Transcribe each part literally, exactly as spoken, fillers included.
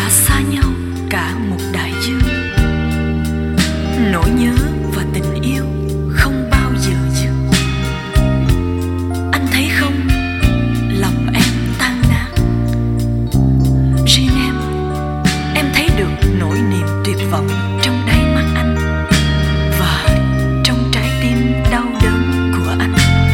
xa nhau cả một đại dương. Nỗi nhớ và tình yêu không bao giờ dừng. Anh thấy không, lòng em tan nát. Riêng em, em thấy được nỗi niềm tuyệt vọng trong đáy mắt anh và trong trái tim đau đớn của anh.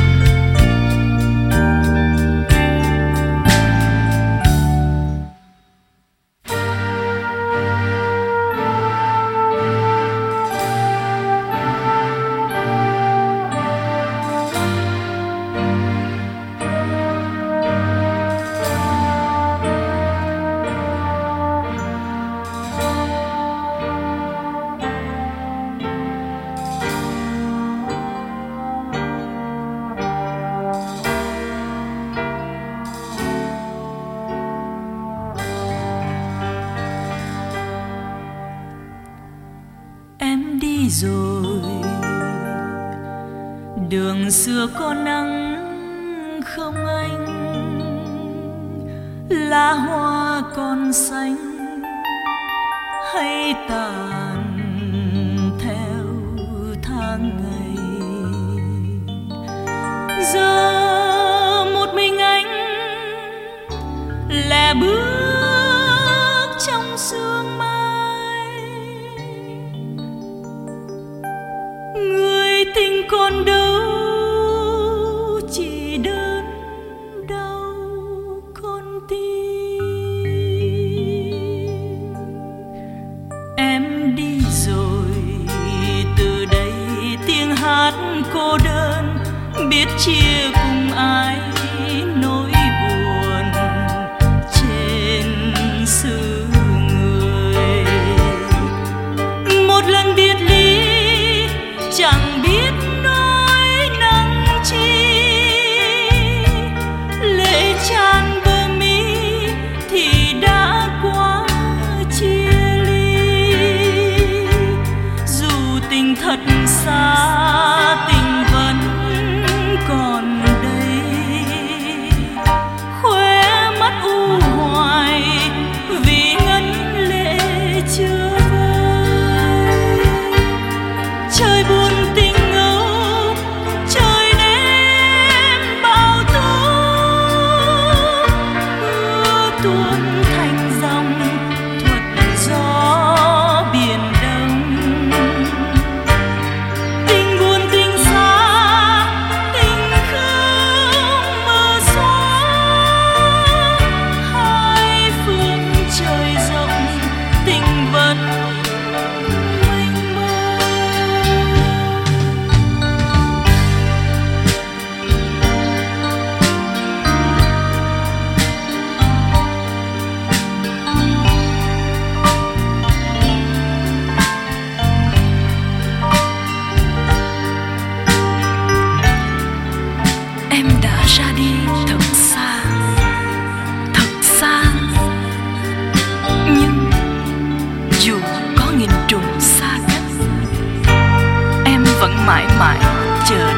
Rồi đường xưa có nắng không anh, lá hoa còn xanh hay tàn theo tháng ngày. Giờ một mình anh lẻ bước trong sương mai. Tình còn đâu, chỉ đớn đau con tim. Em đi rồi, từ đây tiếng hát cô đơn biết chia cùng ai nỗi buồn trên xứ người. Một lần biệt ly chẳng biết nói năng chi, lệ tràn bờ mi thì đã quá chia ly. Dù tình thật xa, tình vẫn còn đây, khóe mắt u hoài vì ngấn lệ chưa vơi. Trời buồn tình ngâu, trời đêm bao tố, mưa tuôn thành dòng thuật gió biển đông. Tình buồn tình xa, tình không mơ xóa, hai phương trời rộng tình vẫn mênh mông. Em đã ra đi thật xa, thật xa. Nhưng dù có nghìn trùng xa cách, em vẫn mãi mãi chờ